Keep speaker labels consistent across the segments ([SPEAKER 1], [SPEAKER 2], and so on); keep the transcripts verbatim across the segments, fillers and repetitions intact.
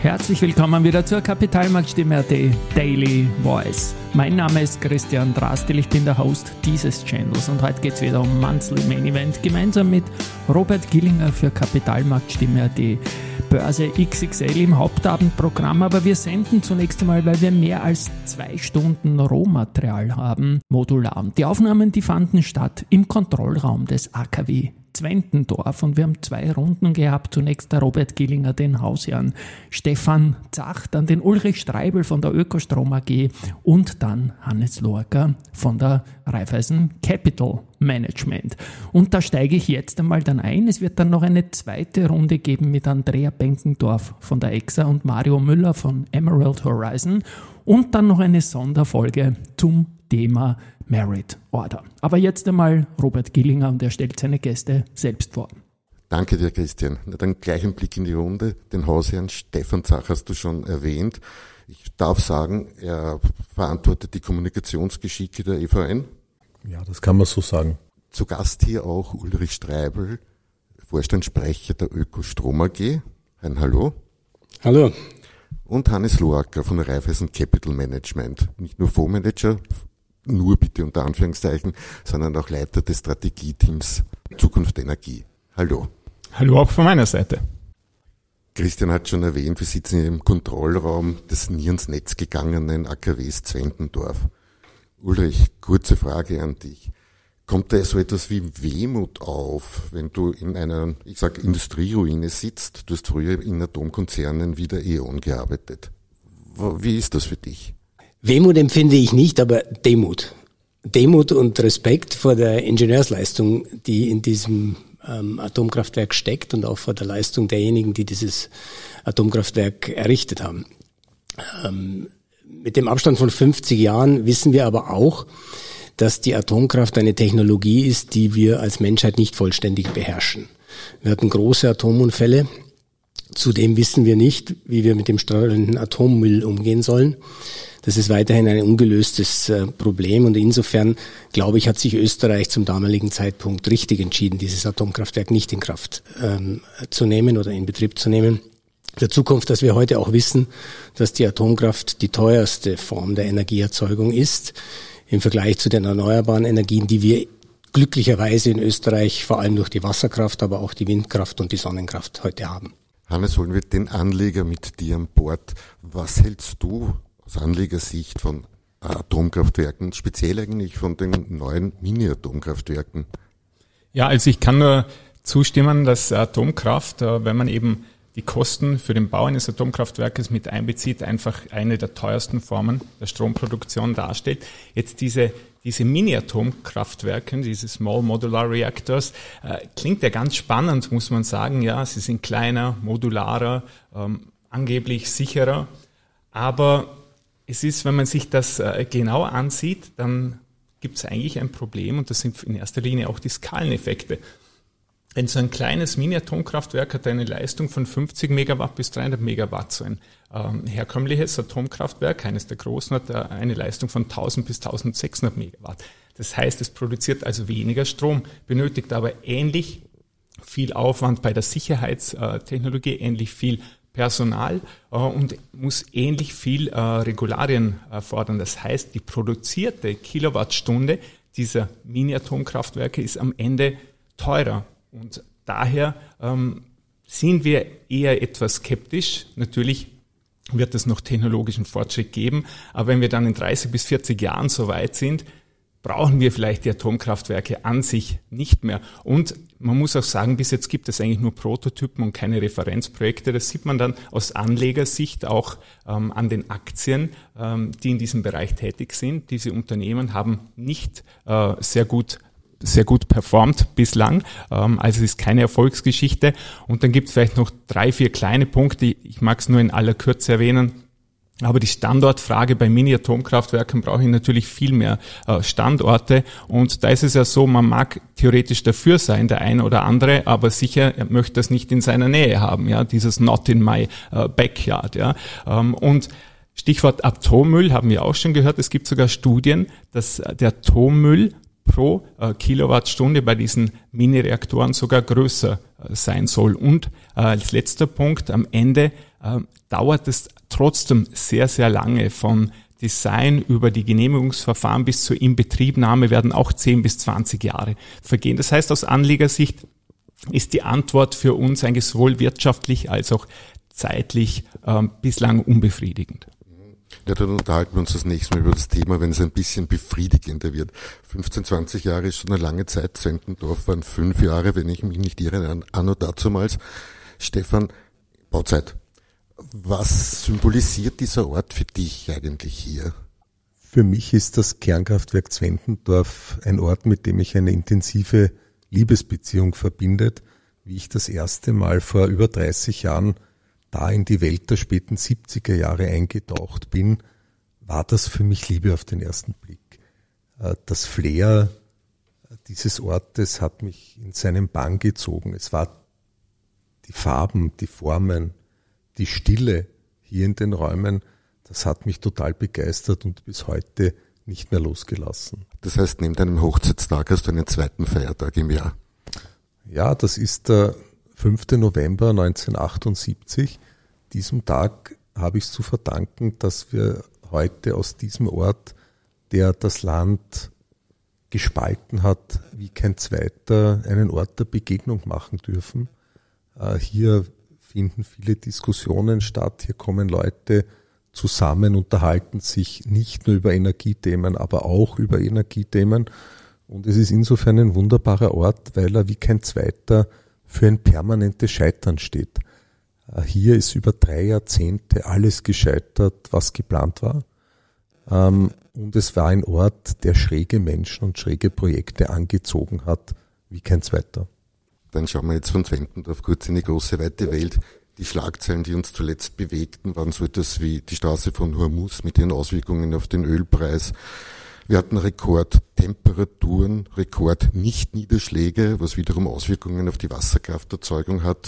[SPEAKER 1] Herzlich willkommen wieder zur Kapitalmarktstimme.at Daily Voice. Mein Name ist Christian Drastil, ich bin der Host dieses Channels und heute geht es wieder um Monthly Main Event gemeinsam mit Robert Gillinger für Kapitalmarktstimme.at. Börse X X L im Hauptabendprogramm, aber wir senden zunächst einmal, weil wir mehr als zwei Stunden Rohmaterial haben, modular. Und die Aufnahmen, die fanden statt im Kontrollraum des A K W Zwentendorf und wir haben zwei Runden gehabt. Zunächst der Robert Gillinger, den Hausherrn Stefan Zach, dann den Ulrich Streibel von der Ökostrom A G und dann Hannes Lorca von der Raiffeisen Capital Management. Und da steige ich jetzt einmal dann ein. Es wird dann noch eine zweite Runde geben mit Andrea Benkendorf von der E X A und Mario Müller von Emerald Horizon und dann noch eine Sonderfolge zum Thema Merit Order. Aber jetzt einmal Robert Gillinger und er stellt seine Gäste selbst vor.
[SPEAKER 2] Danke dir, Christian. Dann gleich ein Blick in die Runde. Den Hausherrn Stefan Zach hast du schon erwähnt. Ich darf sagen, er verantwortet die Kommunikationsgeschicke der E V N.
[SPEAKER 3] Ja, das kann man so sagen.
[SPEAKER 2] Zu Gast hier auch Ulrich Streibel, Vorstandssprecher der Ökostrom A G. Ein Hallo.
[SPEAKER 4] Hallo.
[SPEAKER 2] Und Hannes Lorca von der Raiffeisen Capital Management. Nicht nur Fondsmanager, nur bitte unter Anführungszeichen, sondern auch Leiter des Strategieteams Zukunft Energie. Hallo.
[SPEAKER 5] Hallo auch von meiner Seite.
[SPEAKER 2] Christian hat schon erwähnt, wir sitzen im Kontrollraum des nie ins Netz gegangenen A K Ws Zwentendorf. Ulrich, kurze Frage an dich. Kommt da so etwas wie Wehmut auf, wenn du in einer, ich sag, Industrieruine sitzt? Du hast früher in Atomkonzernen wie der E.ON gearbeitet. Wie ist das für dich?
[SPEAKER 4] Wehmut empfinde ich nicht, aber Demut. Demut und Respekt vor der Ingenieursleistung, die in diesem ähm, Atomkraftwerk steckt und auch vor der Leistung derjenigen, die dieses Atomkraftwerk errichtet haben. Ähm, mit dem Abstand von fünfzig Jahren wissen wir aber auch, dass die Atomkraft eine Technologie ist, die wir als Menschheit nicht vollständig beherrschen. Wir hatten große Atomunfälle. Zudem wissen wir nicht, wie wir mit dem strahlenden Atommüll umgehen sollen. Das ist weiterhin ein ungelöstes äh, Problem und insofern, glaube ich, hat sich Österreich zum damaligen Zeitpunkt richtig entschieden, dieses Atomkraftwerk nicht in Kraft ähm, zu nehmen oder in Betrieb zu nehmen. Dazu kommt, dass wir heute auch wissen, dass die Atomkraft die teuerste Form der Energieerzeugung ist im Vergleich zu den erneuerbaren Energien, die wir glücklicherweise in Österreich vor allem durch die Wasserkraft, aber auch die Windkraft und die Sonnenkraft heute haben.
[SPEAKER 2] Hannes, holen wir den Anleger mit dir an Bord. Was hältst du aus Anlegersicht von Atomkraftwerken, speziell eigentlich von den neuen Mini-Atomkraftwerken?
[SPEAKER 5] Ja, also ich kann nur zustimmen, dass Atomkraft, wenn man eben die Kosten für den Bau eines Atomkraftwerkes mit einbezieht, einfach eine der teuersten Formen der Stromproduktion darstellt. Jetzt diese diese Mini-Atomkraftwerke, diese Small Modular Reactors, äh, klingt ja ganz spannend, muss man sagen. Ja, sie sind kleiner, modularer, ähm, angeblich sicherer. Aber es ist, wenn man sich das äh, genau ansieht, dann gibt es eigentlich ein Problem und das sind in erster Linie auch die Skaleneffekte. Denn so ein kleines Mini-Atomkraftwerk hat eine Leistung von fünfzig Megawatt bis dreihundert Megawatt. So ein ähm, herkömmliches Atomkraftwerk, eines der großen, hat äh, eine Leistung von tausend bis eintausendsechshundert Megawatt. Das heißt, es produziert also weniger Strom, benötigt aber ähnlich viel Aufwand bei der Sicherheitstechnologie, ähnlich viel Personal äh, und muss ähnlich viel äh, Regularien äh, fordern. Das heißt, die produzierte Kilowattstunde dieser Mini-Atomkraftwerke ist am Ende teurer. Und daher ähm, sind wir eher etwas skeptisch. Natürlich wird es noch technologischen Fortschritt geben, aber wenn wir dann in dreißig bis vierzig Jahren so weit sind, brauchen wir vielleicht die Atomkraftwerke an sich nicht mehr. Und man muss auch sagen, bis jetzt gibt es eigentlich nur Prototypen und keine Referenzprojekte. Das sieht man dann aus Anlegersicht auch ähm, an den Aktien, ähm, die in diesem Bereich tätig sind. Diese Unternehmen haben nicht äh, sehr gut sehr gut performt bislang, also es ist keine Erfolgsgeschichte. Und dann gibt es vielleicht noch drei, vier kleine Punkte, ich mag es nur in aller Kürze erwähnen, aber die Standortfrage bei Mini-Atomkraftwerken brauche ich natürlich viel mehr Standorte und da ist es ja so, man mag theoretisch dafür sein, der eine oder andere, aber sicher er möchte das nicht in seiner Nähe haben, ja, dieses not in my backyard, ja, und Stichwort Atommüll haben wir auch schon gehört, es gibt sogar Studien, dass der Atommüll pro äh, Kilowattstunde bei diesen Mini-Reaktoren sogar größer äh, sein soll. Und äh, als letzter Punkt, am Ende äh, dauert es trotzdem sehr, sehr lange. Von Design über die Genehmigungsverfahren bis zur Inbetriebnahme werden auch zehn bis zwanzig Jahre vergehen. Das heißt, aus Anlegersicht ist die Antwort für uns eigentlich sowohl wirtschaftlich als auch zeitlich äh, bislang unbefriedigend.
[SPEAKER 2] Ja, dann unterhalten wir uns das nächste Mal über das Thema, wenn es ein bisschen befriedigender wird. fünfzehn, zwanzig Jahre ist schon eine lange Zeit. Zwentendorf waren fünf Jahre, wenn ich mich nicht irre, anno dazumals. Stefan, Bauzeit. Was symbolisiert dieser Ort für dich eigentlich hier?
[SPEAKER 3] Für mich ist das Kernkraftwerk Zwentendorf ein Ort, mit dem ich eine intensive Liebesbeziehung verbindet. Wie ich das erste Mal vor über dreißig Jahren da in die Welt der späten siebziger Jahre eingetaucht bin, war das für mich Liebe auf den ersten Blick. Das Flair dieses Ortes hat mich in seinen Bann gezogen. Es war die Farben, die Formen, die Stille hier in den Räumen, das hat mich total begeistert und bis heute nicht mehr losgelassen.
[SPEAKER 2] Das heißt, neben deinem Hochzeitstag hast du einen zweiten Feiertag im Jahr?
[SPEAKER 3] Ja, das ist der fünfter November neunzehnhundertachtundsiebzig. Diesem Tag habe ich es zu verdanken, dass wir heute aus diesem Ort, der das Land gespalten hat, wie kein zweiter, einen Ort der Begegnung machen dürfen. Hier finden viele Diskussionen statt, hier kommen Leute zusammen, unterhalten sich nicht nur über Energiethemen, aber auch über Energiethemen. Und es ist insofern ein wunderbarer Ort, weil er wie kein zweiter für ein permanentes Scheitern steht. Hier ist über drei Jahrzehnte alles gescheitert, was geplant war. Und es war ein Ort, der schräge Menschen und schräge Projekte angezogen hat, wie kein zweiter.
[SPEAKER 2] Dann schauen wir jetzt von Zwentendorf kurz in die große, weite Welt. Die Schlagzeilen, die uns zuletzt bewegten, waren so etwas wie die Straße von Hormuz mit ihren Auswirkungen auf den Ölpreis. Wir hatten Rekordtemperaturen, Rekordnichtniederschläge, was wiederum Auswirkungen auf die Wasserkrafterzeugung hat.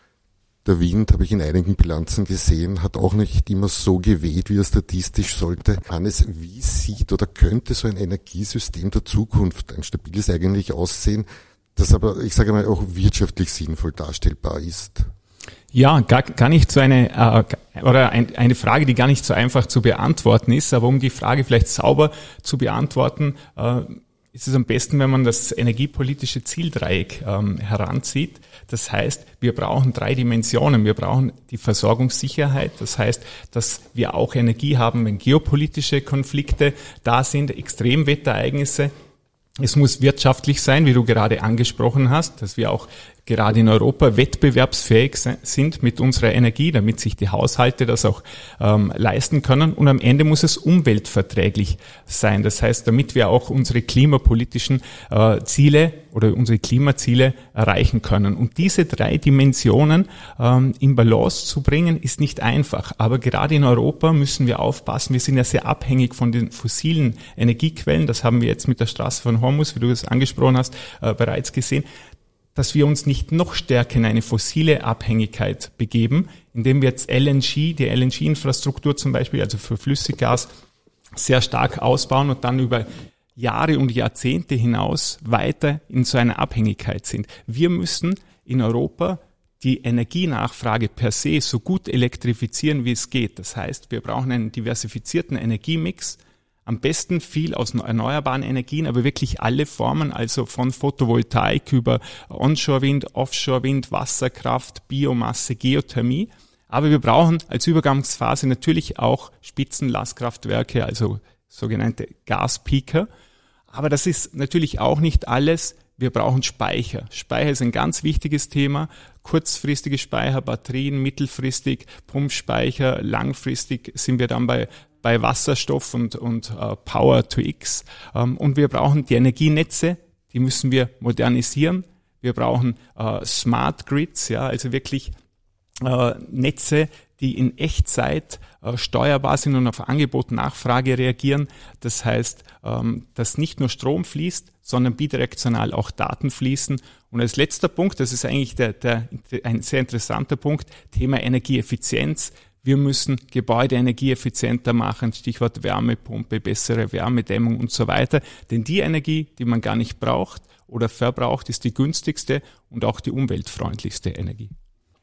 [SPEAKER 2] Der Wind, habe ich in einigen Bilanzen gesehen, hat auch nicht immer so geweht, wie er statistisch sollte. Hannes, wie sieht oder könnte so ein Energiesystem der Zukunft, ein stabiles eigentlich aussehen, das aber, ich sage mal, auch wirtschaftlich sinnvoll darstellbar ist?
[SPEAKER 5] Ja, gar, gar nicht so eine, äh, oder ein, eine Frage, die gar nicht so einfach zu beantworten ist, aber um die Frage vielleicht sauber zu beantworten, äh, ist es am besten, wenn man das energiepolitische Zieldreieck ähm, heranzieht. Das heißt, wir brauchen drei Dimensionen. Wir brauchen die Versorgungssicherheit. Das heißt, dass wir auch Energie haben, wenn geopolitische Konflikte da sind, Extremwetterereignisse. Es muss wirtschaftlich sein, wie du gerade angesprochen hast, dass wir auch gerade in Europa wettbewerbsfähig sind mit unserer Energie, damit sich die Haushalte das auch ähm, leisten können. Und am Ende muss es umweltverträglich sein. Das heißt, damit wir auch unsere klimapolitischen äh, Ziele oder unsere Klimaziele erreichen können. Und diese drei Dimensionen ähm, in Balance zu bringen, ist nicht einfach. Aber gerade in Europa müssen wir aufpassen. Wir sind ja sehr abhängig von den fossilen Energiequellen. Das haben wir jetzt mit der Straße von Hormuz, wie du das angesprochen hast, äh, bereits gesehen, dass wir uns nicht noch stärker in eine fossile Abhängigkeit begeben, indem wir jetzt L N G, die L N G-Infrastruktur zum Beispiel, also für Flüssiggas, sehr stark ausbauen und dann über Jahre und Jahrzehnte hinaus weiter in so einer Abhängigkeit sind. Wir müssen in Europa die Energienachfrage per se so gut elektrifizieren, wie es geht. Das heißt, wir brauchen einen diversifizierten Energiemix, am besten viel aus erneuerbaren Energien, aber wirklich alle Formen, also von Photovoltaik über Onshore-Wind, Offshore-Wind, Wasserkraft, Biomasse, Geothermie. Aber wir brauchen als Übergangsphase natürlich auch Spitzenlastkraftwerke, also sogenannte Gaspeaker. Aber das ist natürlich auch nicht alles. Wir brauchen Speicher. Speicher ist ein ganz wichtiges Thema. Kurzfristige Speicher, Batterien, mittelfristig Pumpspeicher, langfristig sind wir dann bei bei Wasserstoff und, und uh, Power to X. Um, und wir brauchen die Energienetze, die müssen wir modernisieren. Wir brauchen uh, Smart Grids, ja, also wirklich uh, Netze, die in Echtzeit uh, steuerbar sind und auf Angebot und Nachfrage reagieren. Das heißt, um, dass nicht nur Strom fließt, sondern bidirektional auch Daten fließen. Und als letzter Punkt, das ist eigentlich der, der, ein sehr interessanter Punkt, Thema Energieeffizienz. Wir müssen Gebäude energieeffizienter machen, Stichwort Wärmepumpe, bessere Wärmedämmung und so weiter. Denn die Energie, die man gar nicht braucht oder verbraucht, ist die günstigste und auch die umweltfreundlichste Energie.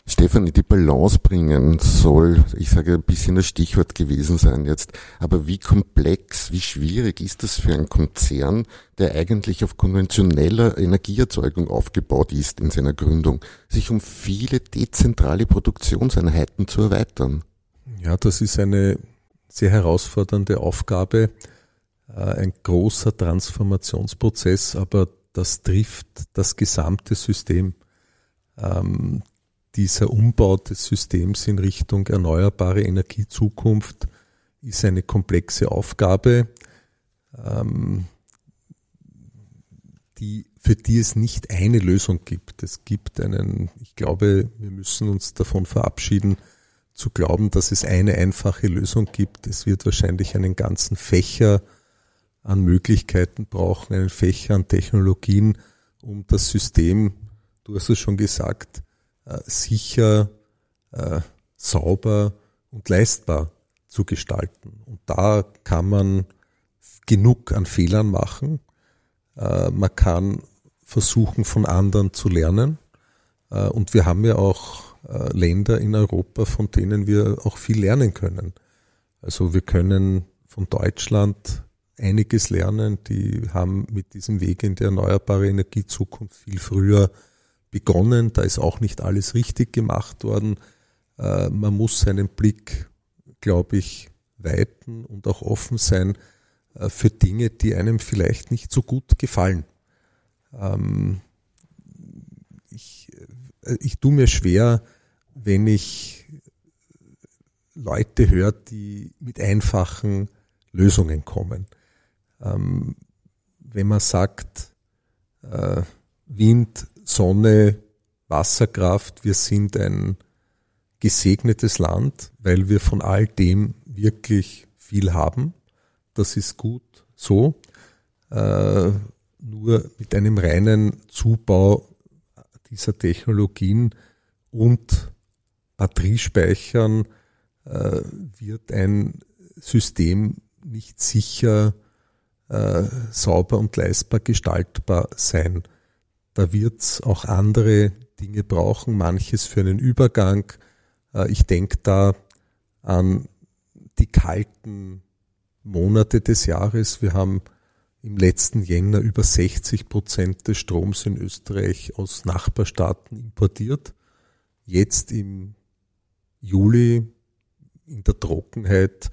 [SPEAKER 2] Stefan, die Balance bringen soll, ich sage ein bisschen das Stichwort gewesen sein jetzt, aber wie komplex, wie schwierig ist das für einen Konzern, der eigentlich auf konventioneller Energieerzeugung aufgebaut ist in seiner Gründung, sich um viele dezentrale Produktionseinheiten zu erweitern?
[SPEAKER 3] Ja, das ist eine sehr herausfordernde Aufgabe, ein großer Transformationsprozess, aber das trifft das gesamte System. Ähm, Dieser Umbau des Systems in Richtung erneuerbare Energiezukunft ist eine komplexe Aufgabe, ähm, die, für die es nicht eine Lösung gibt. Es gibt einen, ich glaube, wir müssen uns davon verabschieden, zu glauben, dass es eine einfache Lösung gibt. Es wird wahrscheinlich einen ganzen Fächer an Möglichkeiten brauchen, einen Fächer an Technologien, um das System, du hast es schon gesagt, sicher, äh, sauber und leistbar zu gestalten. Und da kann man genug an Fehlern machen. Äh, man kann versuchen, von anderen zu lernen. Äh, und wir haben ja auch äh, Länder in Europa, von denen wir auch viel lernen können. Also wir können von Deutschland einiges lernen. Die haben mit diesem Weg in die erneuerbare Energiezukunft viel früher begonnen, da ist auch nicht alles richtig gemacht worden. Äh, man muss seinen Blick, glaube ich, weiten und auch offen sein äh, für Dinge, die einem vielleicht nicht so gut gefallen. Ähm, ich, äh, ich tue mir schwer, wenn ich Leute höre, die mit einfachen Lösungen kommen. Ähm, wenn man sagt, äh, Wind, Sonne, Wasserkraft, wir sind ein gesegnetes Land, weil wir von all dem wirklich viel haben. Das ist gut so. Äh, nur mit einem reinen Zubau dieser Technologien und Batteriespeichern äh, wird ein System nicht sicher, äh, sauber und leistbar gestaltbar sein. Da wird es auch andere Dinge brauchen, manches für einen Übergang. Ich denke da an die kalten Monate des Jahres. Wir haben im letzten Jänner über sechzig Prozent des Stroms in Österreich aus Nachbarstaaten importiert. Jetzt im Juli in der Trockenheit,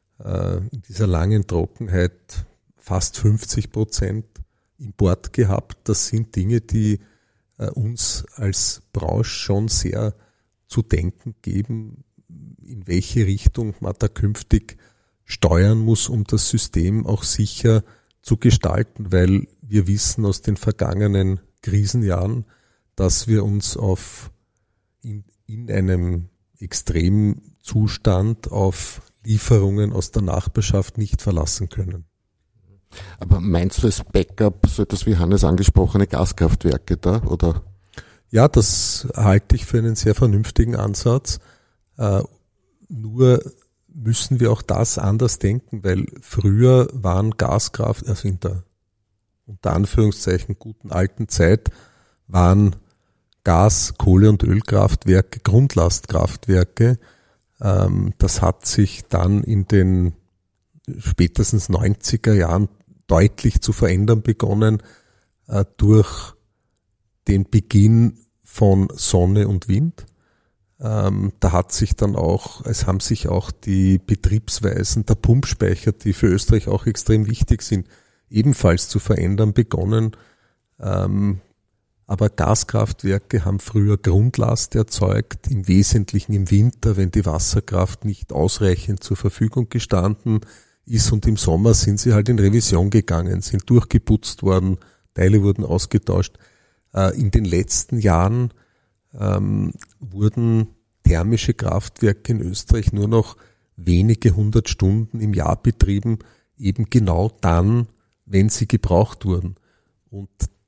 [SPEAKER 3] in dieser langen Trockenheit fast fünfzig Prozent Import gehabt. Das sind Dinge, die äh, uns als Branche schon sehr zu denken geben, in welche Richtung man da künftig steuern muss, um das System auch sicher zu gestalten, weil wir wissen aus den vergangenen Krisenjahren, dass wir uns auf in, in einem extremen Zustand auf Lieferungen aus der Nachbarschaft nicht verlassen können.
[SPEAKER 2] Aber meinst du als Backup so etwas wie Hannes angesprochene Gaskraftwerke da, oder?
[SPEAKER 3] Ja, das halte ich für einen sehr vernünftigen Ansatz. Äh, nur müssen wir auch das anders denken, weil früher waren Gaskraft, also in der unter Anführungszeichen guten alten Zeit, waren Gas-, Kohle- und Ölkraftwerke Grundlastkraftwerke. Ähm, das hat sich dann in den spätestens neunziger Jahren deutlich zu verändern begonnen äh, durch den Beginn von Sonne und Wind. Ähm, da hat sich dann auch, es haben sich auch die Betriebsweisen der Pumpspeicher, die für Österreich auch extrem wichtig sind, ebenfalls zu verändern begonnen. Ähm, aber Gaskraftwerke haben früher Grundlast erzeugt, im Wesentlichen im Winter, wenn die Wasserkraft nicht ausreichend zur Verfügung gestanden ist, und im Sommer sind sie halt in Revision gegangen, sind durchgeputzt worden, Teile wurden ausgetauscht. Äh, in den letzten Jahren ähm, wurden thermische Kraftwerke in Österreich nur noch wenige hundert Stunden im Jahr betrieben, eben genau dann, wenn sie gebraucht wurden. Und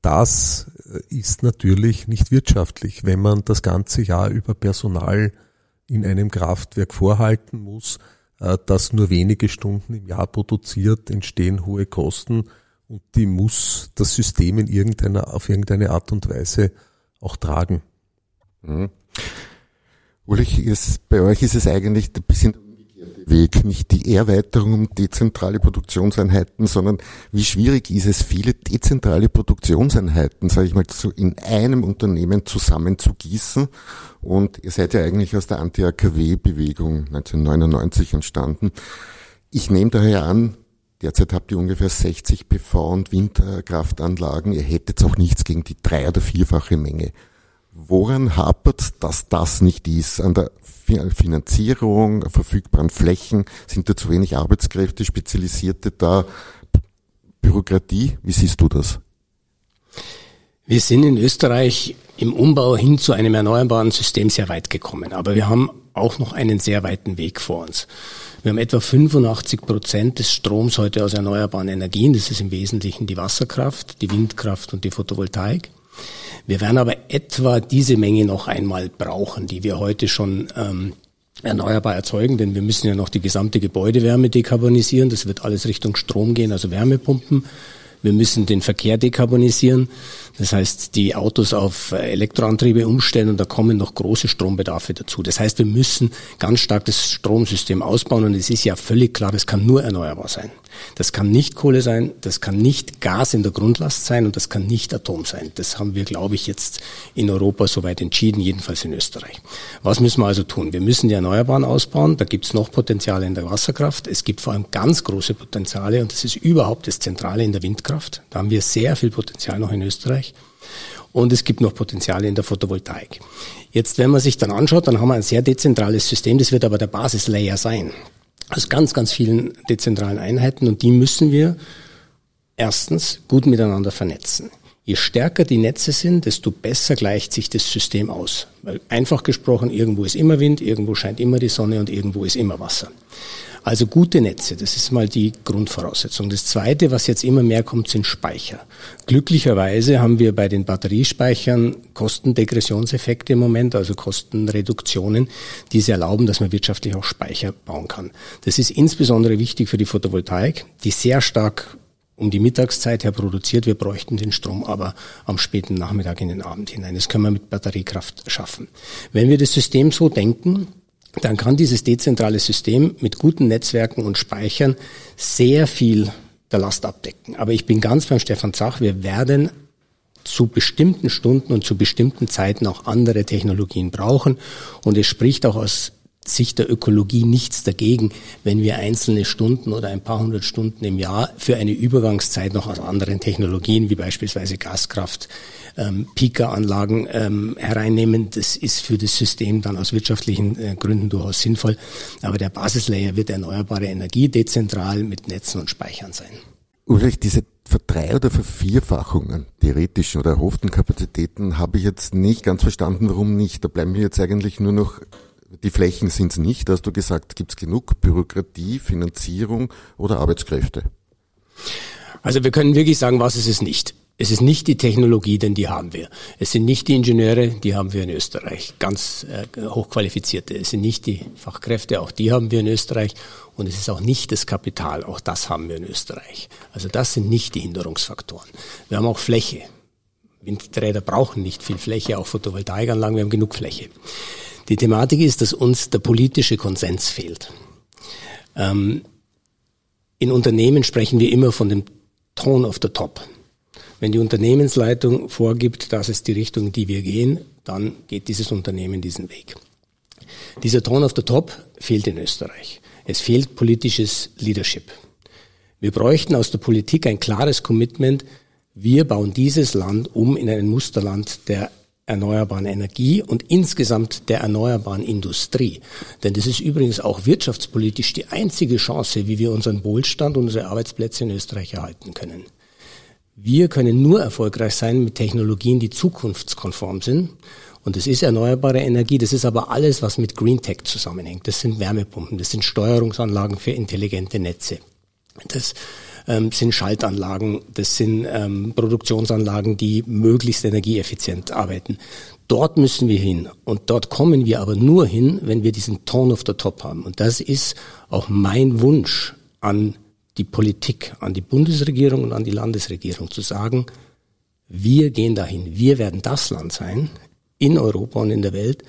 [SPEAKER 3] das ist natürlich nicht wirtschaftlich, wenn man das ganze Jahr über Personal in einem Kraftwerk vorhalten muss, das nur wenige Stunden im Jahr produziert, entstehen hohe Kosten, und die muss das System in irgendeiner, auf irgendeine Art und Weise auch tragen.
[SPEAKER 2] Mhm. Ulrich, ist, bei euch ist es eigentlich ein bisschen der umgekehrte Weg, nicht die Erweiterung um dezentrale Produktionseinheiten, sondern wie schwierig ist es, viele dezentrale Produktionseinheiten, sage ich mal, so in einem Unternehmen zusammenzugießen. Und ihr seid ja eigentlich aus der Anti-A K W-Bewegung neunzehnhundertneunundneunzig entstanden. Ich nehme daher an, derzeit habt ihr ungefähr sechzig P V- und Windkraftanlagen. Ihr hättet auch nichts gegen die drei- oder vierfache Menge. Woran hapert, dass das nicht ist? An der Finanzierung, verfügbaren Flächen? Sind da zu wenig Arbeitskräfte, Spezialisierte da? Bürokratie? Wie siehst du das?
[SPEAKER 4] Wir sind in Österreich im Umbau hin zu einem erneuerbaren System sehr weit gekommen. Aber wir haben auch noch einen sehr weiten Weg vor uns. Wir haben etwa fünfundachtzig Prozent des Stroms heute aus erneuerbaren Energien. Das ist im Wesentlichen die Wasserkraft, die Windkraft und die Photovoltaik. Wir werden aber etwa diese Menge noch einmal brauchen, die wir heute schon ähm, erneuerbar erzeugen, denn wir müssen ja noch die gesamte Gebäudewärme dekarbonisieren. Das wird alles Richtung Strom gehen, also Wärmepumpen. Wir müssen den Verkehr dekarbonisieren, das heißt die Autos auf Elektroantriebe umstellen und da kommen noch große Strombedarfe dazu. Das heißt, wir müssen ganz stark das Stromsystem ausbauen und es ist ja völlig klar, das kann nur erneuerbar sein. Das kann nicht Kohle sein, das kann nicht Gas in der Grundlast sein und das kann nicht Atom sein. Das haben wir, glaube ich, jetzt in Europa soweit entschieden, jedenfalls in Österreich. Was müssen wir also tun? Wir müssen die Erneuerbaren ausbauen, da gibt es noch Potenziale in der Wasserkraft. Es gibt vor allem ganz große Potenziale und das ist überhaupt das Zentrale in der Windkraft. Da haben wir sehr viel Potenzial noch in Österreich. Und es gibt noch Potenziale in der Photovoltaik. Jetzt, wenn man sich dann anschaut, dann haben wir ein sehr dezentrales System, das wird aber der Basislayer sein. Aus ganz, ganz vielen dezentralen Einheiten und die müssen wir erstens gut miteinander vernetzen. Je stärker die Netze sind, desto besser gleicht sich das System aus. Weil einfach gesprochen, irgendwo ist immer Wind, irgendwo scheint immer die Sonne und irgendwo ist immer Wasser. Also gute Netze, das ist mal die Grundvoraussetzung. Das Zweite, was jetzt immer mehr kommt, sind Speicher. Glücklicherweise haben wir bei den Batteriespeichern Kostendegressionseffekte im Moment, also Kostenreduktionen, die es erlauben, dass man wirtschaftlich auch Speicher bauen kann. Das ist insbesondere wichtig für die Photovoltaik, die sehr stark um die Mittagszeit her produziert. Wir bräuchten den Strom aber am späten Nachmittag in den Abend hinein. Das können wir mit Batteriekraft schaffen. Wenn wir das System so denken, dann kann dieses dezentrale System mit guten Netzwerken und Speichern sehr viel der Last abdecken. Aber ich bin ganz beim Stefan Zach, wir werden zu bestimmten Stunden und zu bestimmten Zeiten auch andere Technologien brauchen. Und es spricht auch aus Sicht der Ökologie nichts dagegen, wenn wir einzelne Stunden oder ein paar hundert Stunden im Jahr für eine Übergangszeit noch aus anderen Technologien, wie beispielsweise Gaskraft, ähm, Peaker-Anlagen ähm, hereinnehmen. Das ist für das System dann aus wirtschaftlichen äh, Gründen durchaus sinnvoll. Aber der Basislayer wird erneuerbare Energie dezentral mit Netzen und Speichern sein.
[SPEAKER 2] Ulrich, diese Verdrei- oder Vervierfachungen, theoretischen oder erhofften Kapazitäten, habe ich jetzt nicht ganz verstanden, warum nicht. Da bleiben wir jetzt eigentlich nur noch. Die Flächen sind es nicht, da hast du gesagt, gibt es genug Bürokratie, Finanzierung oder Arbeitskräfte?
[SPEAKER 4] Also wir können wirklich sagen, was ist es nicht. Es ist nicht die Technologie, denn die haben wir. Es sind nicht die Ingenieure, die haben wir in Österreich, ganz äh, hochqualifizierte. Es sind nicht die Fachkräfte, auch die haben wir in Österreich. Und es ist auch nicht das Kapital, auch das haben wir in Österreich. Also das sind nicht die Hinderungsfaktoren. Wir haben auch Fläche. Windräder brauchen nicht viel Fläche, auch Photovoltaikanlagen, wir haben genug Fläche. Die Thematik ist, dass uns der politische Konsens fehlt. Ähm, in Unternehmen sprechen wir immer von dem Tone of the top. Wenn die Unternehmensleitung vorgibt, das ist die Richtung, in die wir gehen, dann geht dieses Unternehmen diesen Weg. Dieser Tone of the top fehlt in Österreich. Es fehlt politisches Leadership. Wir bräuchten aus der Politik ein klares Commitment, wir bauen dieses Land um in ein Musterland der erneuerbaren Energie und insgesamt der erneuerbaren Industrie. Denn das ist übrigens auch wirtschaftspolitisch die einzige Chance, wie wir unseren Wohlstand und unsere Arbeitsplätze in Österreich erhalten können. Wir können nur erfolgreich sein mit Technologien, die zukunftskonform sind. Und das ist erneuerbare Energie, das ist aber alles, was mit Green Tech zusammenhängt. Das sind Wärmepumpen, das sind Steuerungsanlagen für intelligente Netze. Das ähm, sind Schaltanlagen, das sind ähm, Produktionsanlagen, die möglichst energieeffizient arbeiten. Dort müssen wir hin und dort kommen wir aber nur hin, wenn wir diesen Tone of the top haben. Und das ist auch mein Wunsch an die Politik, an die Bundesregierung und an die Landesregierung zu sagen, wir gehen dahin, wir werden das Land sein in Europa und in der Welt,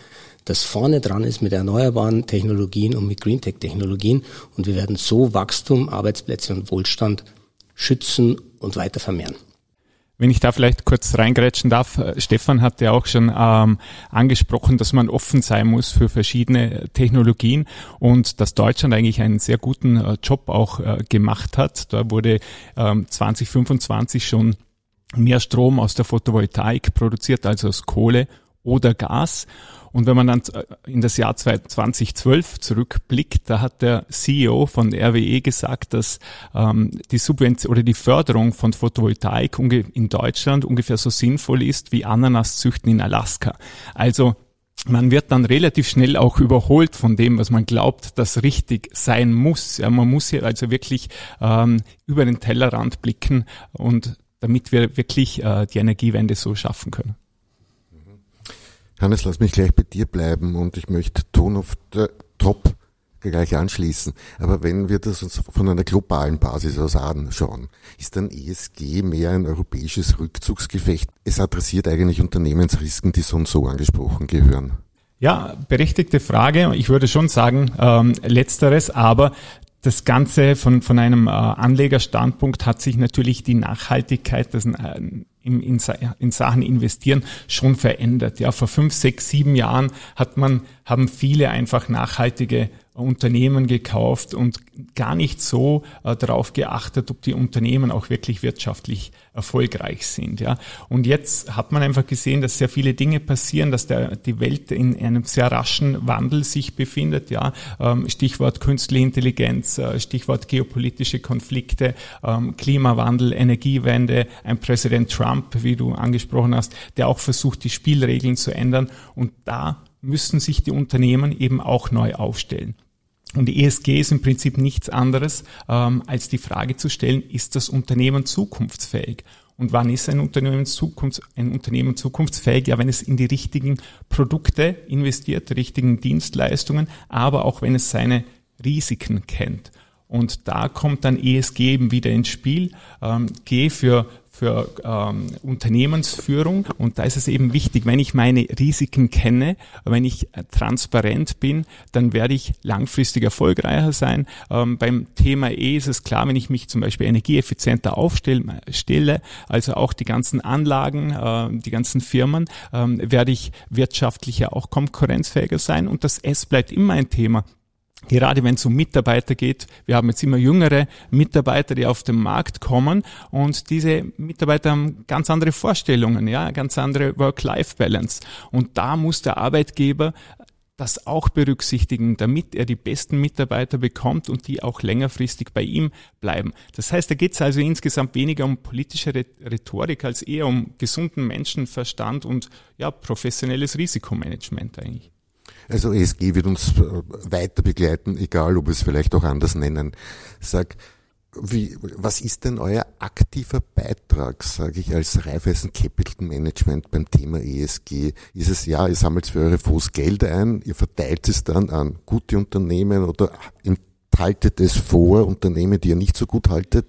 [SPEAKER 4] das vorne dran ist mit erneuerbaren Technologien und mit Greentech-Technologien. Und wir werden so Wachstum, Arbeitsplätze und Wohlstand schützen und weiter vermehren.
[SPEAKER 5] Wenn ich da vielleicht kurz reingrätschen darf, Stefan hat ja auch schon ähm, angesprochen, dass man offen sein muss für verschiedene Technologien und dass Deutschland eigentlich einen sehr guten äh, Job auch äh, gemacht hat. Da wurde ähm, zwanzig fünfundzwanzig schon mehr Strom aus der Photovoltaik produziert als aus Kohle oder Gas. Und wenn man dann in das Jahr zweitausendzwölf zurückblickt, da hat der C E O von R W E gesagt, dass ähm, die Subvention oder die Förderung von Photovoltaik in Deutschland ungefähr so sinnvoll ist wie Ananaszüchten in Alaska. Also man wird dann relativ schnell auch überholt von dem, was man glaubt, das richtig sein muss. Ja, man muss hier also wirklich ähm, über den Tellerrand blicken, und damit wir wirklich äh, die Energiewende so schaffen können.
[SPEAKER 2] Hannes, lass mich gleich bei dir bleiben und ich möchte Tone of the Top gleich anschließen. Aber wenn wir das uns von einer globalen Basis aus anschauen, ist dann E S G mehr ein europäisches Rückzugsgefecht? Es adressiert eigentlich Unternehmensrisiken, die so und so angesprochen gehören.
[SPEAKER 5] Ja, berechtigte Frage. Ich würde schon sagen, ähm, letzteres, aber das Ganze von, von einem äh, Anlegerstandpunkt hat sich natürlich die Nachhaltigkeit des, äh, in, in, in Sachen Investieren schon verändert. Ja, vor fünf, sechs, sieben Jahren hat man, haben viele einfach nachhaltige Unternehmen gekauft und gar nicht so äh, darauf geachtet, ob die Unternehmen auch wirklich wirtschaftlich erfolgreich sind. Ja, und jetzt hat man einfach gesehen, dass sehr viele Dinge passieren, dass der, die Welt in einem sehr raschen Wandel sich befindet. Ja, ähm, Stichwort künstliche Intelligenz, äh, Stichwort geopolitische Konflikte, ähm, Klimawandel, Energiewende, ein Präsident Trump, wie du angesprochen hast, der auch versucht, die Spielregeln zu ändern. Und da müssen sich die Unternehmen eben auch neu aufstellen. Und die E S G ist im Prinzip nichts anderes, ähm, als die Frage zu stellen, ist das Unternehmen zukunftsfähig? Und wann ist ein Unternehmen, Zukunfts-, ein Unternehmen zukunftsfähig? Ja, wenn es in die richtigen Produkte investiert, die richtigen Dienstleistungen, aber auch wenn es seine Risiken kennt. Und da kommt dann E S G eben wieder ins Spiel. Ähm, G für für ähm, Unternehmensführung, und da ist es eben wichtig, wenn ich meine Risiken kenne, wenn ich äh, transparent bin, dann werde ich langfristig erfolgreicher sein. Ähm, beim Thema E ist es klar, wenn ich mich zum Beispiel energieeffizienter aufstelle, stelle, also auch die ganzen Anlagen, äh, die ganzen Firmen, ähm, werde ich wirtschaftlicher auch konkurrenzfähiger sein, und das S bleibt immer ein Thema. Gerade wenn es um Mitarbeiter geht, wir haben jetzt immer jüngere Mitarbeiter, die auf den Markt kommen, und diese Mitarbeiter haben ganz andere Vorstellungen, ja, ganz andere Work-Life-Balance. Und da muss der Arbeitgeber das auch berücksichtigen, damit er die besten Mitarbeiter bekommt und die auch längerfristig bei ihm bleiben. Das heißt, da geht es also insgesamt weniger um politische Rhetorik als eher um gesunden Menschenverstand und ja, professionelles Risikomanagement eigentlich.
[SPEAKER 2] Also E S G wird uns weiter begleiten, egal ob wir es vielleicht auch anders nennen. Sag, wie, was ist denn euer aktiver Beitrag, sage ich, als Raiffeisen Capital Management beim Thema E S G? Ist es, ja, ihr sammelt für eure Fonds Geld ein, ihr verteilt es dann an gute Unternehmen, oder enthaltet es vor Unternehmen, die ihr nicht so gut haltet?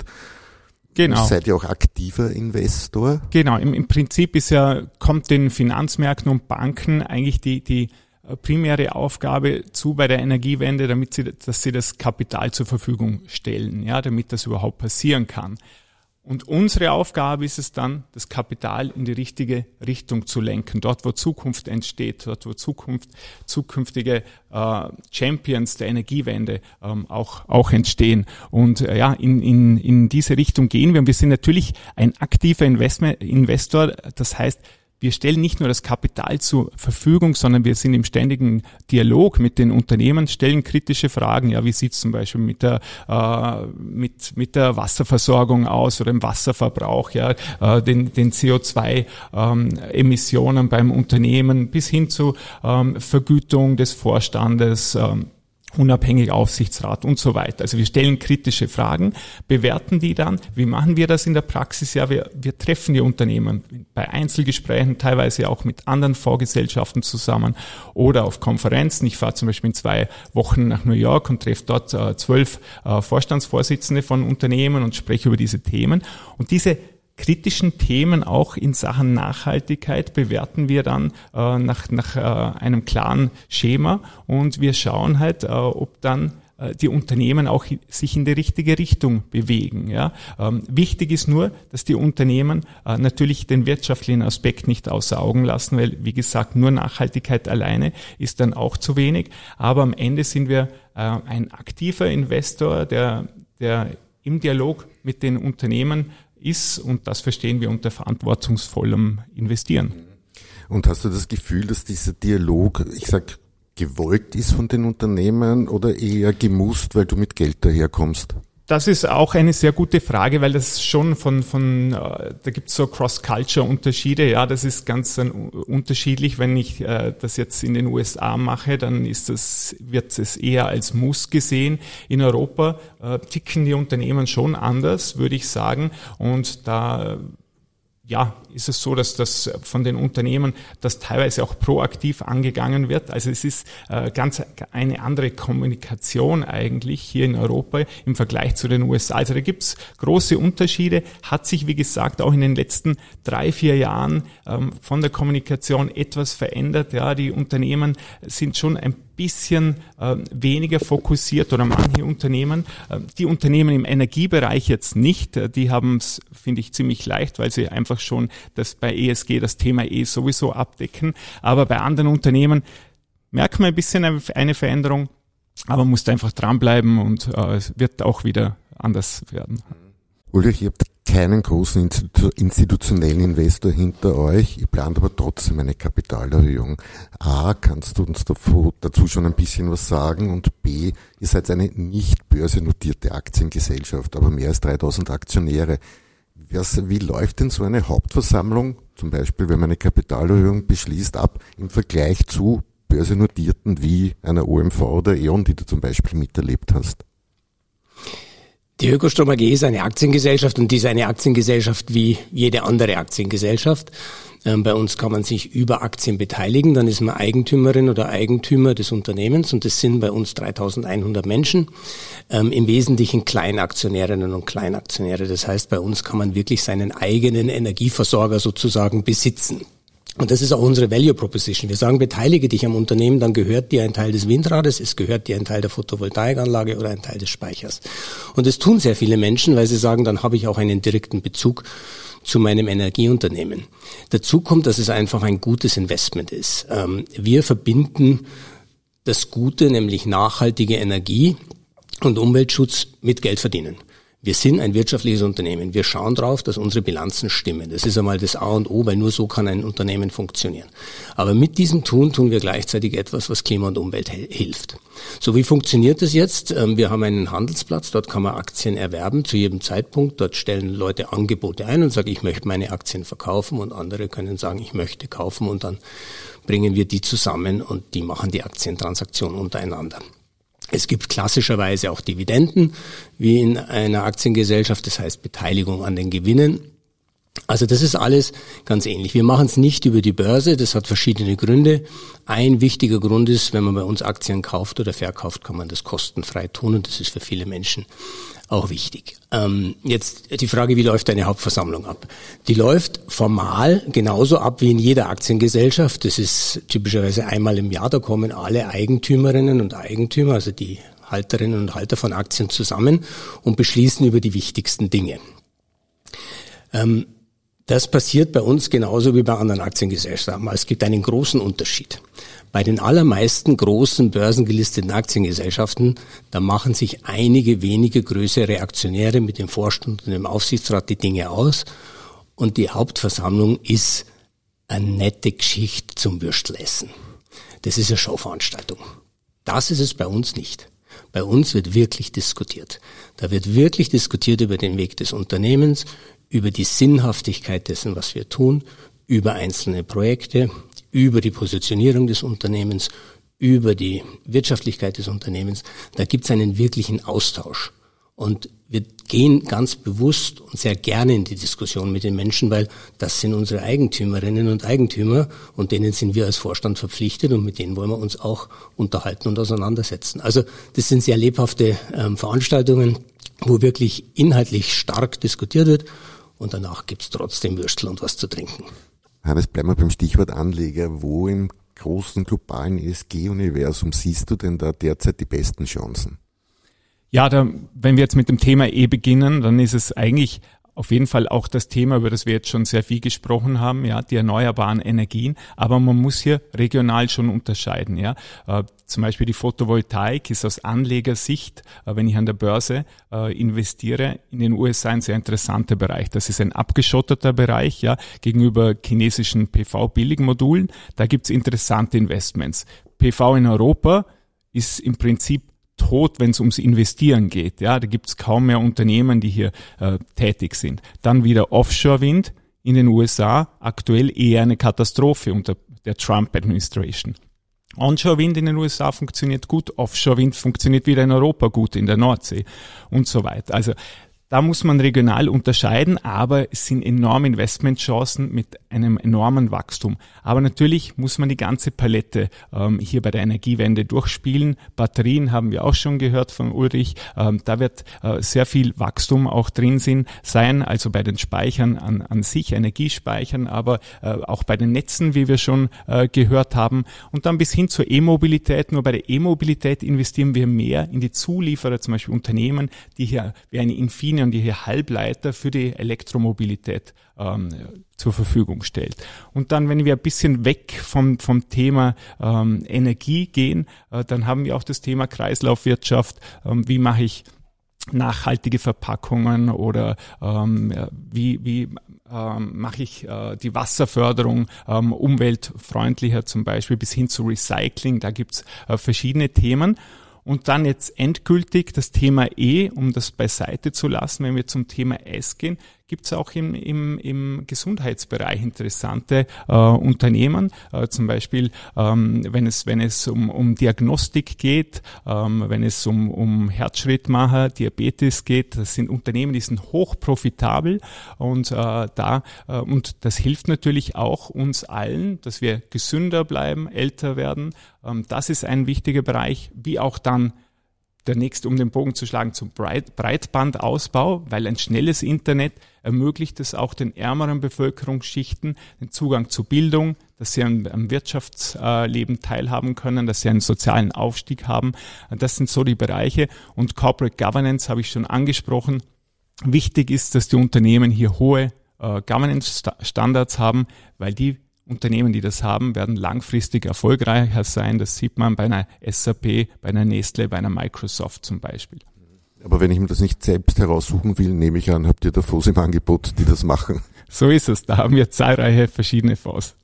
[SPEAKER 5] Genau.
[SPEAKER 2] Seid ihr auch aktiver Investor?
[SPEAKER 5] Genau, im, im Prinzip ist ja, kommt den Finanzmärkten und Banken eigentlich die, die primäre Aufgabe zu bei der Energiewende, damit sie, dass sie das Kapital zur Verfügung stellen, ja, damit das überhaupt passieren kann. Und unsere Aufgabe ist es dann, das Kapital in die richtige Richtung zu lenken, dort wo Zukunft entsteht, dort wo Zukunft, zukünftige äh, Champions der Energiewende ähm, auch auch entstehen. Und äh, ja, in in in diese Richtung gehen wir. Und wir sind natürlich ein aktiver Investment, Investor, das heißt, wir stellen nicht nur das Kapital zur Verfügung, sondern wir sind im ständigen Dialog mit den Unternehmen, stellen kritische Fragen. Ja, wie sieht's zum Beispiel mit der äh, mit mit der Wasserversorgung aus oder im Wasserverbrauch, ja, äh, den den C O zwei Emissionen beim Unternehmen bis hin zu ähm, Vergütung des Vorstandes, ähm, unabhängig Aufsichtsrat und so weiter. Also wir stellen kritische Fragen, bewerten die dann. Wie machen wir das in der Praxis? Ja, wir, wir treffen die Unternehmen bei Einzelgesprächen, teilweise auch mit anderen Fondsgesellschaften zusammen oder auf Konferenzen. Ich fahre zum Beispiel in zwei Wochen nach New York und treffe dort äh, zwölf äh, Vorstandsvorsitzende von Unternehmen und spreche über diese Themen. Und diese kritischen Themen auch in Sachen Nachhaltigkeit bewerten wir dann äh, nach, nach äh, einem klaren Schema und wir schauen halt, äh, ob dann die Unternehmen auch sich in die richtige Richtung bewegen. Ja. Ähm, wichtig ist nur, dass die Unternehmen äh, natürlich den wirtschaftlichen Aspekt nicht außer Augen lassen, weil, wie gesagt, nur Nachhaltigkeit alleine ist dann auch zu wenig. Aber am Ende sind wir äh, ein aktiver Investor, der, der im Dialog mit den Unternehmen ist und das verstehen wir unter verantwortungsvollem Investieren.
[SPEAKER 2] Und hast du das Gefühl, dass dieser Dialog, ich sag, gewollt ist von den Unternehmen oder eher gemusst, weil du mit Geld daherkommst?
[SPEAKER 5] Das ist auch eine sehr gute Frage, weil das schon von, von da gibt es so Cross-Culture-Unterschiede. Ja, das ist ganz äh, unterschiedlich. Wenn ich äh, das jetzt in den U S A mache, dann ist das, wird es eher als Muss gesehen. In Europa äh, ticken die Unternehmen schon anders, würde ich sagen. Und da ja, ist es so, dass das von den Unternehmen das teilweise auch proaktiv angegangen wird. Also es ist äh, ganz eine andere Kommunikation eigentlich hier in Europa im Vergleich zu den U S A. Also da gibt's große Unterschiede, hat sich wie gesagt auch in den letzten drei, vier Jahren ähm, von der Kommunikation etwas verändert. Ja, die Unternehmen sind schon ein bisschen äh, weniger fokussiert oder manche Unternehmen. Äh, die Unternehmen im Energiebereich jetzt nicht. Äh, die haben es, finde ich, ziemlich leicht, weil sie einfach schon das bei E S G das Thema eh sowieso abdecken. Aber bei anderen Unternehmen merkt man ein bisschen eine Veränderung, aber man muss einfach dranbleiben und äh, es wird auch wieder anders werden.
[SPEAKER 2] Ulrich, ihr habt keinen großen institutionellen Investor hinter euch, ihr plant aber trotzdem eine Kapitalerhöhung. A, kannst du uns dazu schon ein bisschen was sagen und B, ihr seid eine nicht börsennotierte Aktiengesellschaft, aber mehr als dreitausend Aktionäre. Was, wie läuft denn so eine Hauptversammlung, zum Beispiel wenn man eine Kapitalerhöhung beschließt, ab im Vergleich zu börsennotierten wie einer O M V oder E O N, die du zum Beispiel miterlebt hast?
[SPEAKER 4] Die Ökostrom A G ist eine Aktiengesellschaft und die ist eine Aktiengesellschaft wie jede andere Aktiengesellschaft. Ähm, bei uns kann man sich über Aktien beteiligen, dann ist man Eigentümerin oder Eigentümer des Unternehmens und das sind bei uns dreitausendeinhundert Menschen, ähm, im Wesentlichen Kleinaktionärinnen und Kleinaktionäre. Das heißt, bei uns kann man wirklich seinen eigenen Energieversorger sozusagen besitzen. Und das ist auch unsere Value Proposition. Wir sagen, beteilige dich am Unternehmen, dann gehört dir ein Teil des Windrades, es gehört dir ein Teil der Photovoltaikanlage oder ein Teil des Speichers. Und das tun sehr viele Menschen, weil sie sagen, dann habe ich auch einen direkten Bezug zu meinem Energieunternehmen. Dazu kommt, dass es einfach ein gutes Investment ist. Wir verbinden das Gute, nämlich nachhaltige Energie und Umweltschutz mit Geld verdienen. Wir sind ein wirtschaftliches Unternehmen. Wir schauen drauf, dass unsere Bilanzen stimmen. Das ist einmal das A und O, weil nur so kann ein Unternehmen funktionieren. Aber mit diesem Tun tun wir gleichzeitig etwas, was Klima und Umwelt hilft. So, wie funktioniert das jetzt? Wir haben einen Handelsplatz, dort kann man Aktien erwerben zu jedem Zeitpunkt. Dort stellen Leute Angebote ein und sagen, ich möchte meine Aktien verkaufen und andere können sagen, ich möchte kaufen und dann bringen wir die zusammen und die machen die Aktientransaktion untereinander. Es gibt klassischerweise auch Dividenden, wie in einer Aktiengesellschaft, das heißt Beteiligung an den Gewinnen. Also das ist alles ganz ähnlich. Wir machen es nicht über die Börse, das hat verschiedene Gründe. Ein wichtiger Grund ist, wenn man bei uns Aktien kauft oder verkauft, kann man das kostenfrei tun und das ist für viele Menschen auch wichtig. Ähm, jetzt die Frage, wie läuft eine Hauptversammlung ab? Die läuft formal genauso ab wie in jeder Aktiengesellschaft. Das ist typischerweise einmal im Jahr, da kommen alle Eigentümerinnen und Eigentümer, also die Halterinnen und Halter von Aktien zusammen und beschließen über die wichtigsten Dinge. Ähm, das passiert bei uns genauso wie bei anderen Aktiengesellschaften. Es gibt einen großen Unterschied. Bei den allermeisten großen börsengelisteten Aktiengesellschaften, da machen sich einige wenige größere Aktionäre mit dem Vorstand und dem Aufsichtsrat die Dinge aus und die Hauptversammlung ist eine nette Geschichte zum Würstelessen. Das ist eine Showveranstaltung. Das ist es bei uns nicht. Bei uns wird wirklich diskutiert. Da wird wirklich diskutiert über den Weg des Unternehmens, über die Sinnhaftigkeit dessen, was wir tun, über einzelne Projekte, über die Positionierung des Unternehmens, über die Wirtschaftlichkeit des Unternehmens. Da gibt es einen wirklichen Austausch. Und wir gehen ganz bewusst und sehr gerne in die Diskussion mit den Menschen, weil das sind unsere Eigentümerinnen und Eigentümer und denen sind wir als Vorstand verpflichtet und mit denen wollen wir uns auch unterhalten und auseinandersetzen. Also das sind sehr lebhafte ähm, Veranstaltungen, wo wirklich inhaltlich stark diskutiert wird und danach gibt's trotzdem Würstel und was zu trinken.
[SPEAKER 2] Hannes, bleiben wir beim Stichwort Anleger. Wo im großen globalen E S G-Universum siehst du denn da derzeit die besten Chancen?
[SPEAKER 5] Ja, da, wenn wir jetzt mit dem Thema E beginnen, dann ist es eigentlich auf jeden Fall auch das Thema, über das wir jetzt schon sehr viel gesprochen haben, ja, die erneuerbaren Energien. Aber man muss hier regional schon unterscheiden, ja. Äh, zum Beispiel die Photovoltaik ist aus Anlegersicht, äh, wenn ich an der Börse äh, investiere, in den U S A ein sehr interessanter Bereich. Das ist ein abgeschotteter Bereich, ja, gegenüber chinesischen P V-Billigmodulen. Da gibt's interessante Investments. P V in Europa ist im Prinzip tot, wenn es ums Investieren geht. Ja, da gibt es kaum mehr Unternehmen, die hier äh, tätig sind. Dann wieder Offshore-Wind in den U S A, aktuell eher eine Katastrophe unter der Trump-Administration. Onshore-Wind in den U S A funktioniert gut, Offshore-Wind funktioniert wieder in Europa gut, in der Nordsee und so weiter. Also da muss man regional unterscheiden, aber es sind enorme Investmentchancen mit einem enormen Wachstum. Aber natürlich muss man die ganze Palette ähm, hier bei der Energiewende durchspielen. Batterien haben wir auch schon gehört von Ulrich. Ähm, da wird äh, sehr viel Wachstum auch drin sein, also bei den Speichern an, an sich, Energiespeichern, aber äh, auch bei den Netzen, wie wir schon äh, gehört haben. Und dann bis hin zur E-Mobilität. Nur bei der E-Mobilität investieren wir mehr in die Zulieferer, zum Beispiel Unternehmen, die hier wie eine Infineon und die hier Halbleiter für die Elektromobilität ähm, zur Verfügung stellt. Und dann, wenn wir ein bisschen weg vom, vom Thema ähm, Energie gehen, äh, dann haben wir auch das Thema Kreislaufwirtschaft. Ähm, wie mache ich nachhaltige Verpackungen oder ähm, wie, wie ähm, mache ich äh, die Wasserförderung ähm, umweltfreundlicher zum Beispiel bis hin zu Recycling. Da gibt's äh, verschiedene Themen. Und dann jetzt endgültig das Thema E, um das beiseite zu lassen, wenn wir zum Thema S gehen, gibt es auch im, im, im Gesundheitsbereich interessante äh, Unternehmen. Äh, zum Beispiel, ähm, wenn es, wenn es um, um Diagnostik geht, ähm, wenn es um, um Herzschrittmacher, Diabetes geht, das sind Unternehmen, die sind hochprofitabel und äh, da äh, und das hilft natürlich auch uns allen, dass wir gesünder bleiben, älter werden. Ähm, das ist ein wichtiger Bereich, wie auch dann der nächste, um den Bogen zu schlagen, zum Breit- Breitbandausbau, weil ein schnelles Internet ermöglicht es auch den ärmeren Bevölkerungsschichten den Zugang zu Bildung, dass sie am, am Wirtschaftsleben teilhaben können, dass sie einen sozialen Aufstieg haben. Das sind so die Bereiche. Und Corporate Governance habe ich schon angesprochen. Wichtig ist, dass die Unternehmen hier hohe äh, Governance-Standards haben, weil die Unternehmen, die das haben, werden langfristig erfolgreicher sein. Das sieht man bei einer S A P, bei einer Nestle, bei einer Microsoft zum Beispiel.
[SPEAKER 2] Aber wenn ich mir das nicht selbst heraussuchen will, nehme ich an, habt ihr da Fonds im Angebot, die das machen?
[SPEAKER 5] So ist es. Da haben wir zahlreiche verschiedene Fonds.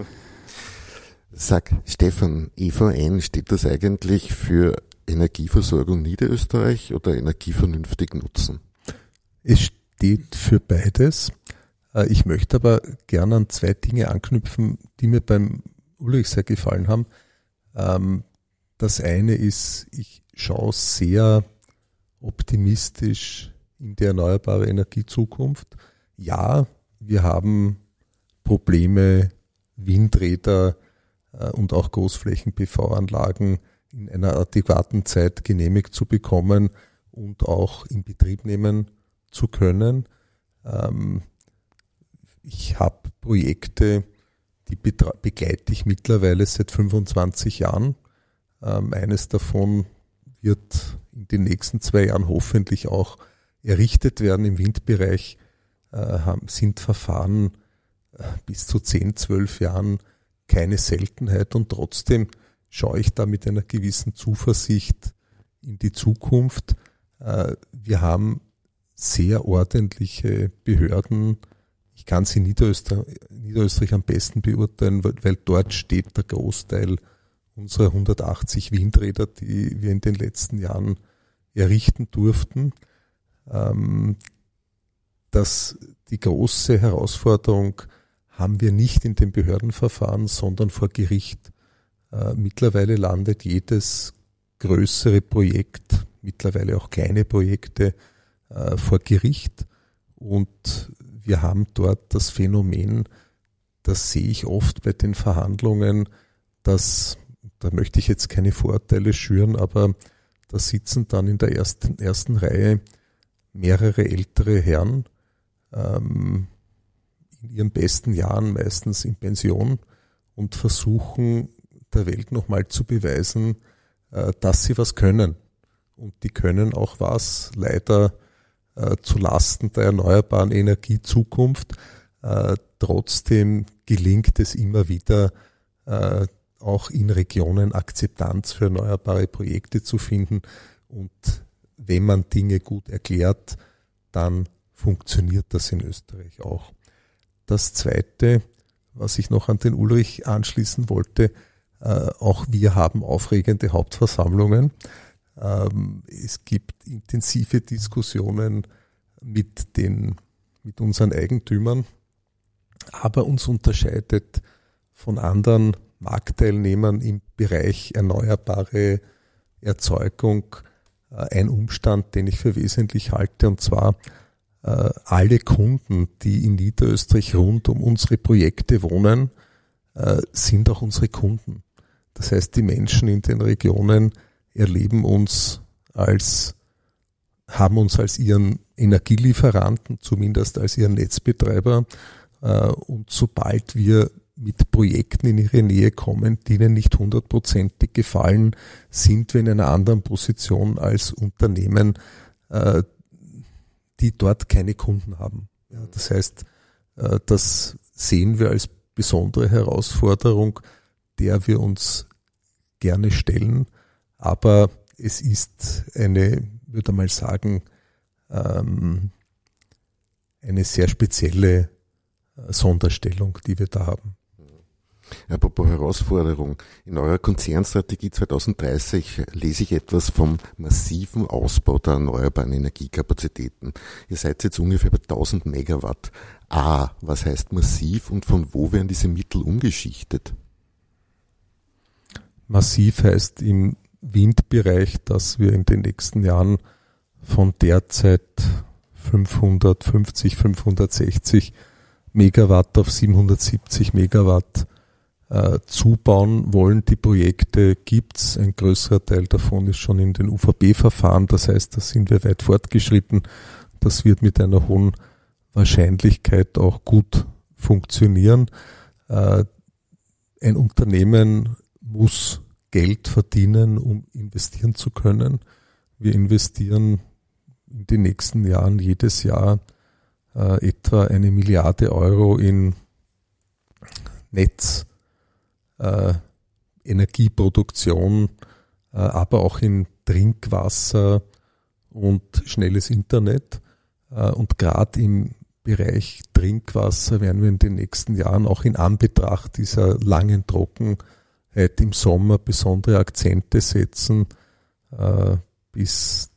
[SPEAKER 2] Sag, Stefan, E V N, steht das eigentlich für Energieversorgung Niederösterreich oder energievernünftig nutzen?
[SPEAKER 3] Es steht für beides. Ich möchte aber gerne an zwei Dinge anknüpfen, die mir beim Ulrich sehr gefallen haben. Das eine ist, ich schaue sehr optimistisch in die erneuerbare Energiezukunft. Ja, wir haben Probleme, Windräder und auch Großflächen-P V-Anlagen in einer adäquaten Zeit genehmigt zu bekommen und auch in Betrieb nehmen zu können. Ich habe Projekte, die begleite ich mittlerweile seit fünfundzwanzig Jahren. Ähm, eines davon wird in den nächsten zwei Jahren hoffentlich auch errichtet werden. Im Windbereich äh, haben, sind Verfahren äh, bis zu zehn, zwölf Jahren keine Seltenheit und trotzdem schaue ich da mit einer gewissen Zuversicht in die Zukunft. Äh, wir haben sehr ordentliche Behörden. Ich kann sie in Niederösterreich, Niederösterreich am besten beurteilen, weil, weil dort steht der Großteil unserer hundertachtzig Windräder, die wir in den letzten Jahren errichten durften. Ähm, dass die große Herausforderung haben wir nicht in den Behördenverfahren, sondern vor Gericht. Äh, mittlerweile landet jedes größere Projekt, mittlerweile auch kleine Projekte, äh, vor Gericht und wir haben dort das Phänomen, das sehe ich oft bei den Verhandlungen, dass, da möchte ich jetzt keine Vorurteile schüren, aber da sitzen dann in der ersten, ersten Reihe mehrere ältere Herren, ähm, in ihren besten Jahren meistens in Pension und versuchen der Welt nochmal zu beweisen, äh, dass sie was können. Und die können auch was, leider äh, zu Lasten der erneuerbaren Energiezukunft. Äh, trotzdem gelingt es immer wieder, äh, auch in Regionen Akzeptanz für erneuerbare Projekte zu finden. Und wenn man Dinge gut erklärt, dann funktioniert das in Österreich auch. Das Zweite, was ich noch an den Ulrich anschließen wollte, äh, auch wir haben aufregende Hauptversammlungen. Ähm, es gibt intensive Diskussionen mit den, mit unseren Eigentümern, aber uns unterscheidet von anderen Marktteilnehmern im Bereich erneuerbare Erzeugung äh, ein Umstand, den ich für wesentlich halte, und zwar äh, alle Kunden, die in Niederösterreich rund um unsere Projekte wohnen, äh, sind auch unsere Kunden. Das heißt, die Menschen in den Regionen erleben uns als, haben uns als ihren Energielieferanten, zumindest als ihren Netzbetreiber, äh, und sobald wir mit Projekten in ihre Nähe kommen, die ihnen nicht hundertprozentig gefallen, sind wir in einer anderen Position als Unternehmen, äh, die dort keine Kunden haben. Ja, das heißt, äh, das sehen wir als besondere Herausforderung, der wir uns gerne stellen, aber es ist eine, würde mal sagen, ähm, eine sehr spezielle äh, Sonderstellung, die wir da haben.
[SPEAKER 2] Apropos Herausforderung. In eurer Konzernstrategie zwanzig dreißig lese ich etwas vom massiven Ausbau der erneuerbaren Energiekapazitäten. Ihr seid jetzt ungefähr bei tausend Megawatt. A, was heißt massiv und von wo werden diese Mittel umgeschichtet?
[SPEAKER 3] Massiv heißt im Windbereich, dass wir in den nächsten Jahren von derzeit fünfhundertfünfzig, fünfhundertsechzig Megawatt auf siebenhundertsiebzig Megawatt äh, zubauen wollen. Die Projekte gibt's. Ein größerer Teil davon ist schon in den U V B-Verfahren. Das heißt, da sind wir weit fortgeschritten. Das wird mit einer hohen Wahrscheinlichkeit auch gut funktionieren. Äh, ein Unternehmen muss Geld verdienen, um investieren zu können. Wir investieren in den nächsten Jahren jedes Jahr äh, etwa eine Milliarde Euro in Netz, äh, Energieproduktion, äh, aber auch in Trinkwasser und schnelles Internet. Äh, und gerade im Bereich Trinkwasser werden wir in den nächsten Jahren auch in Anbetracht dieser langen Trockenheit im Sommer besondere Akzente setzen. Äh, bis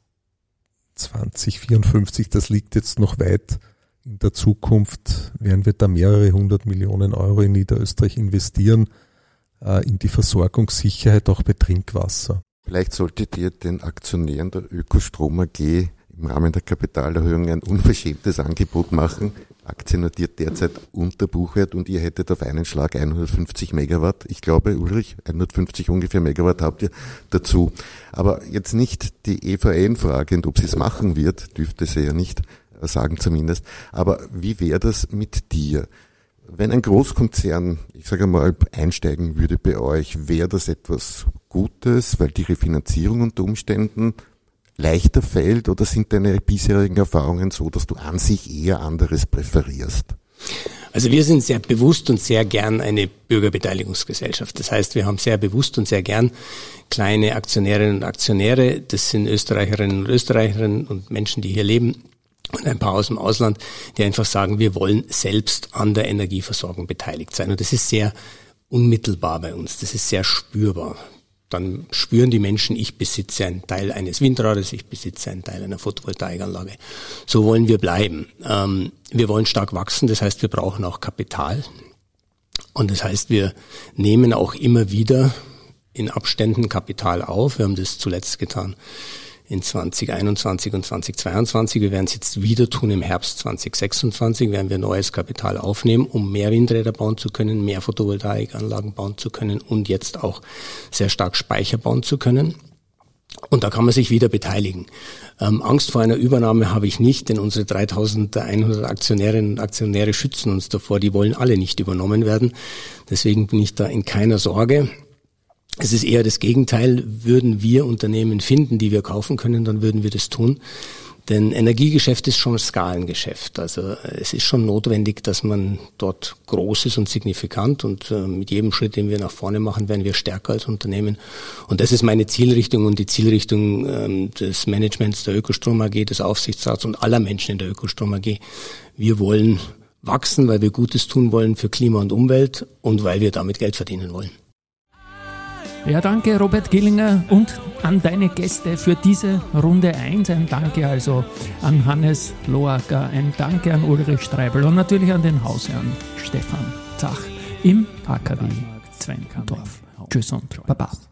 [SPEAKER 3] zwanzig vierundfünfzig, das liegt jetzt noch weit in der Zukunft, werden wir da mehrere hundert Millionen Euro in Niederösterreich investieren, äh, in die Versorgungssicherheit auch bei Trinkwasser.
[SPEAKER 2] Vielleicht solltet ihr den Aktionären der Ökostrom A G im Rahmen der Kapitalerhöhung ein unverschämtes Angebot machen. Aktie notiert derzeit unter Buchwert und ihr hättet auf einen Schlag hundertfünfzig Megawatt. Ich glaube, Ulrich, hundertfünfzig ungefähr Megawatt habt ihr dazu. Aber jetzt nicht die E V N-Frage, und ob sie es machen wird, dürfte sie ja nicht sagen zumindest. Aber wie wäre das mit dir? Wenn ein Großkonzern, ich sage mal, einsteigen würde bei euch, wäre das etwas Gutes, weil die Refinanzierung unter Umständen leichter fällt, oder sind deine bisherigen Erfahrungen so, dass du an sich eher anderes präferierst?
[SPEAKER 4] Also wir sind sehr bewusst und sehr gern eine Bürgerbeteiligungsgesellschaft. Das heißt, wir haben sehr bewusst und sehr gern kleine Aktionärinnen und Aktionäre. Das sind Österreicherinnen und Österreicherinnen und Menschen, die hier leben und ein paar aus dem Ausland, die einfach sagen, wir wollen selbst an der Energieversorgung beteiligt sein. Und das ist sehr unmittelbar bei uns. Das ist sehr spürbar. Dann spüren die Menschen, ich besitze einen Teil eines Windrades, ich besitze einen Teil einer Photovoltaikanlage. So wollen wir bleiben. Ähm, wir wollen stark wachsen, das heißt, wir brauchen auch Kapital. Und das heißt, wir nehmen auch immer wieder in Abständen Kapital auf. Wir haben das zuletzt getan in zwanzig einundzwanzig und zwanzig zweiundzwanzig. Wir werden es jetzt wieder tun im Herbst zwanzig sechsundzwanzig, werden wir neues Kapital aufnehmen, um mehr Windräder bauen zu können, mehr Photovoltaikanlagen bauen zu können und jetzt auch sehr stark Speicher bauen zu können. Und da kann man sich wieder beteiligen. Ähm, Angst vor einer Übernahme habe ich nicht, denn unsere dreitausendeinhundert Aktionärinnen und Aktionäre schützen uns davor. Die wollen alle nicht übernommen werden. Deswegen bin ich da in keiner Sorge. Es ist eher das Gegenteil. Würden wir Unternehmen finden, die wir kaufen können, dann würden wir das tun. Denn Energiegeschäft ist schon Skalengeschäft. Also es ist schon notwendig, dass man dort groß ist und signifikant. Und äh, mit jedem Schritt, den wir nach vorne machen, werden wir stärker als Unternehmen. Und das ist meine Zielrichtung und die Zielrichtung ähm, des Managements der Ökostrom A G, des Aufsichtsrats und aller Menschen in der Ökostrom A G. Wir wollen wachsen, weil wir Gutes tun wollen für Klima und Umwelt und weil wir damit Geld verdienen wollen.
[SPEAKER 1] Ja, danke Robert Gillinger und an deine Gäste für diese Runde eins. Ein Danke also an Hannes Loacker, ein Danke an Ulrich Streibel und natürlich an den Hausherrn Stefan Zach im A K W Zwentendorf. Tschüss und Baba.